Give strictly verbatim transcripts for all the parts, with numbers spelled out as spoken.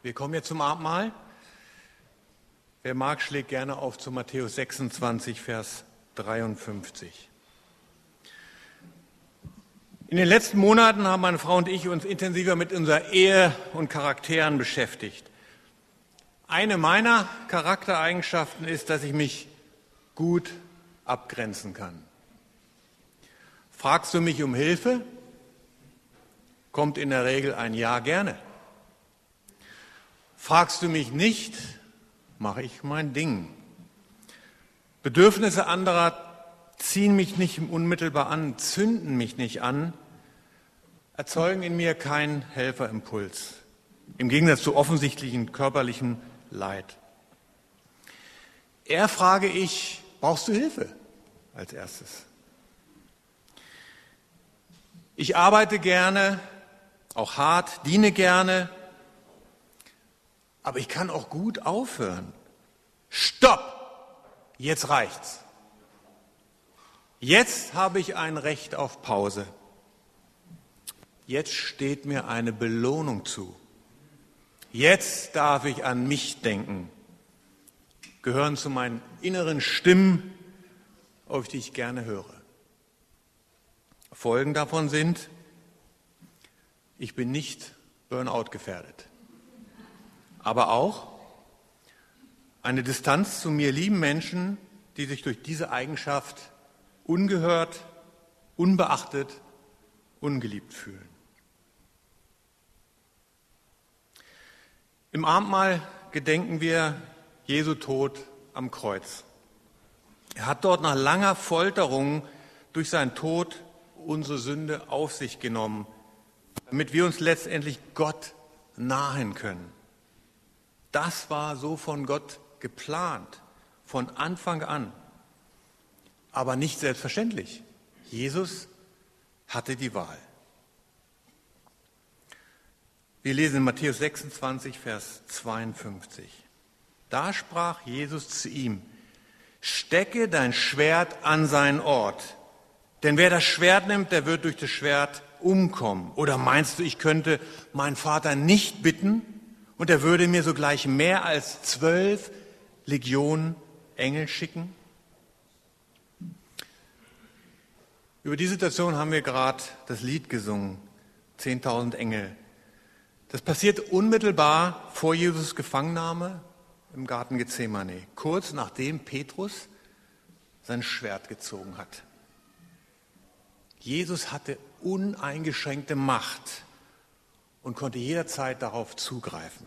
Wir kommen jetzt zum Abendmahl. Wer mag, schlägt gerne auf zu Matthäus sechsundzwanzig, Vers dreiundfünfzig. In den letzten Monaten haben meine Frau und ich uns intensiver mit unserer Ehe und Charakteren beschäftigt. Eine meiner Charaktereigenschaften ist, dass ich mich gut abgrenzen kann. Fragst du mich um Hilfe? Kommt in der Regel ein Ja gerne. Fragst du mich nicht, mache ich mein Ding. Bedürfnisse anderer ziehen mich nicht unmittelbar an, zünden mich nicht an, erzeugen in mir keinen Helferimpuls, im Gegensatz zu offensichtlichem körperlichem Leid. Eher frage ich, brauchst du Hilfe als erstes? Ich arbeite gerne, auch hart, diene gerne, aber ich kann auch gut aufhören. Stopp! Jetzt reicht's. Jetzt habe ich ein Recht auf Pause. Jetzt steht mir eine Belohnung zu. Jetzt darf ich an mich denken. Gehören zu meinen inneren Stimmen, auf die ich gerne höre. Folgen davon sind, ich bin nicht Burnout gefährdet. Aber auch eine Distanz zu mir lieben Menschen, die sich durch diese Eigenschaft ungehört, unbeachtet, ungeliebt fühlen. Im Abendmahl gedenken wir Jesu Tod am Kreuz. Er hat dort nach langer Folterung durch seinen Tod unsere Sünde auf sich genommen, damit wir uns letztendlich Gott nahen können. Das war so von Gott geplant, von Anfang an. Aber nicht selbstverständlich. Jesus hatte die Wahl. Wir lesen in Matthäus sechsundzwanzig, Vers zweiundfünfzig. Da sprach Jesus zu ihm: Stecke dein Schwert an seinen Ort, denn wer das Schwert nimmt, der wird durch das Schwert umkommen. Oder meinst du, ich könnte meinen Vater nicht bitten und er würde mir sogleich mehr als zwölf Legionen Engel schicken? Über die Situation haben wir gerade das Lied gesungen, zehntausend Engel. Das passiert unmittelbar vor Jesus' Gefangennahme im Garten Gethsemane, kurz nachdem Petrus sein Schwert gezogen hat. Jesus hatte uneingeschränkte Macht und konnte jederzeit darauf zugreifen.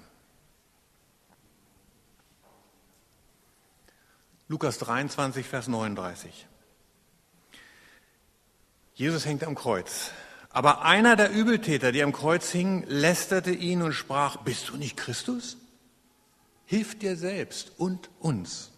Lukas dreiundzwanzig, Vers neununddreißig. Jesus hängt am Kreuz. Aber einer der Übeltäter, die am Kreuz hingen, lästerte ihn und sprach: Bist du nicht Christus? Hilf dir selbst und uns.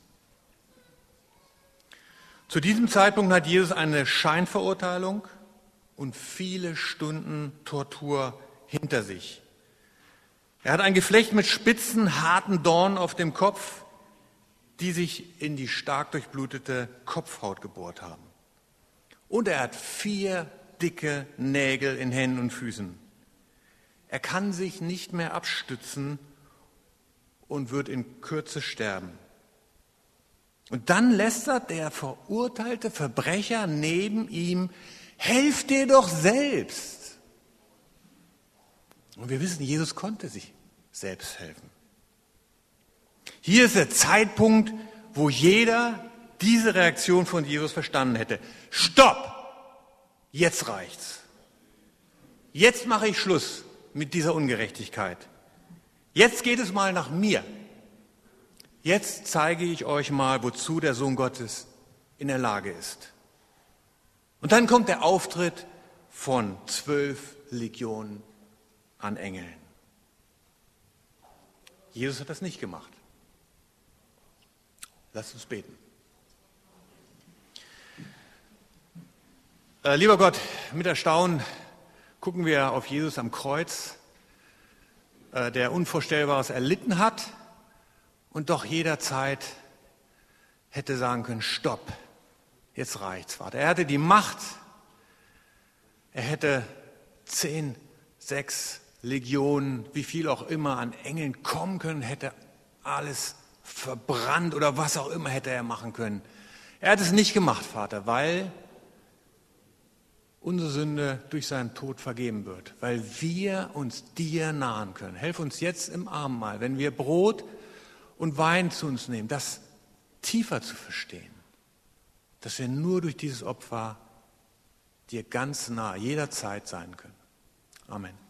Zu diesem Zeitpunkt hat Jesus eine Scheinverurteilung und viele Stunden Tortur hinter sich. Er hat ein Geflecht mit spitzen, harten Dornen auf dem Kopf, die sich in die stark durchblutete Kopfhaut gebohrt haben. Und er hat vier dicke Nägel in Händen und Füßen. Er kann sich nicht mehr abstützen und wird in Kürze sterben. Und dann lästert der verurteilte Verbrecher neben ihm: Helf dir doch selbst. Und wir wissen, Jesus konnte sich selbst helfen. Hier ist der Zeitpunkt, wo jeder diese Reaktion von Jesus verstanden hätte. Stopp! Jetzt reicht's. Jetzt mache ich Schluss mit dieser Ungerechtigkeit. Jetzt geht es mal nach mir. Jetzt zeige ich euch mal, wozu der Sohn Gottes in der Lage ist. Und dann kommt der Auftritt von zwölf Legionen an Engeln. Jesus hat das nicht gemacht. Lasst uns beten. Äh, lieber Gott, mit Erstaunen gucken wir auf Jesus am Kreuz, äh, der Unvorstellbares erlitten hat und doch jederzeit hätte sagen können: Stopp, jetzt reicht's, Vater. Er hatte die Macht, er hätte zehn, sechs, Legionen, wie viel auch immer an Engeln kommen können, hätte alles verbrannt oder was auch immer hätte er machen können. Er hat es nicht gemacht, Vater, weil unsere Sünde durch seinen Tod vergeben wird, weil wir uns dir nahen können. Helf uns jetzt im Abendmahl, wenn wir Brot und Wein zu uns nehmen, das tiefer zu verstehen, dass wir nur durch dieses Opfer dir ganz nah jederzeit sein können. Amen.